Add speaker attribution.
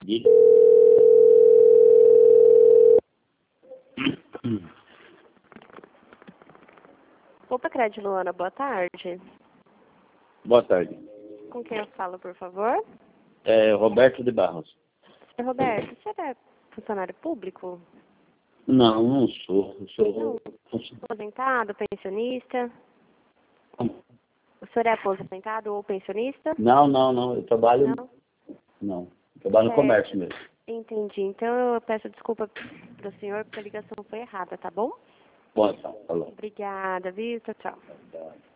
Speaker 1: Diga.
Speaker 2: Opa, Crédito Luana, boa tarde.
Speaker 1: Boa tarde.
Speaker 2: Com quem eu falo, por favor?
Speaker 1: É Roberto de Barros.
Speaker 2: Senhor Roberto, você é funcionário público?
Speaker 1: Não, não sou. Eu
Speaker 2: Não.
Speaker 1: sou.
Speaker 2: Aposentado, pensionista? O senhor é aposentado ou pensionista?
Speaker 1: Não. Eu trabalho.
Speaker 2: Não?
Speaker 1: Não. Eu trabalho no
Speaker 2: Certo.
Speaker 1: comércio mesmo.
Speaker 2: Entendi. Então eu peço desculpa para o senhor porque a ligação foi errada, tá bom?
Speaker 1: Bom, então, falou.
Speaker 2: Obrigada, viu? Tchau, tchau.
Speaker 1: Tá.